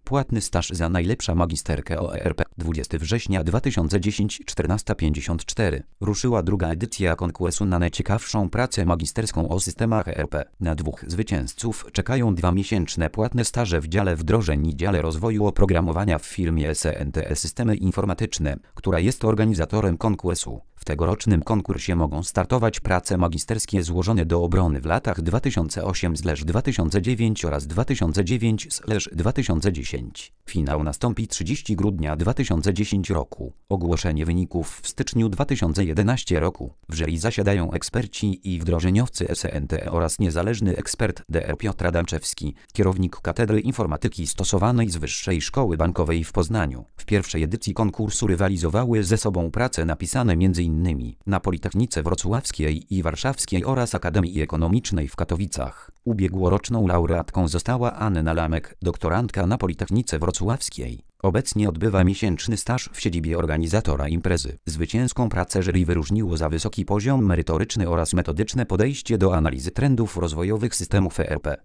Płatny staż za najlepsza magisterkę o ERP. 20 września 2010 14:54. Ruszyła druga edycja konkursu na najciekawszą pracę magisterską o systemach ERP. Na 2 zwycięzców czekają 2-miesięczne płatne staże w dziale wdrożeń i dziale rozwoju oprogramowania w firmie SNTE Systemy Informatyczne, która jest organizatorem konkursu. W tegorocznym konkursie mogą startować prace magisterskie złożone do obrony w latach 2008-2009 oraz 2009-2010. Finał nastąpi 30 grudnia 2010 roku. Ogłoszenie wyników w styczniu 2011 roku. W jury zasiadają eksperci i wdrożeniowcy SNTE oraz niezależny ekspert Dr Piotr Adamczewski, kierownik Katedry Informatyki Stosowanej z Wyższej Szkoły Bankowej w Poznaniu. W pierwszej edycji konkursu rywalizowały ze sobą prace napisane m.in. na Politechnice Wrocławskiej i Warszawskiej oraz Akademii Ekonomicznej w Katowicach. Ubiegłoroczną laureatką została Anna Lamek, doktorantka na Politechnice Wrocławskiej. Obecnie odbywa miesięczny staż w siedzibie organizatora imprezy. Zwycięską pracę jury wyróżniło za wysoki poziom merytoryczny oraz metodyczne podejście do analizy trendów rozwojowych systemów ERP.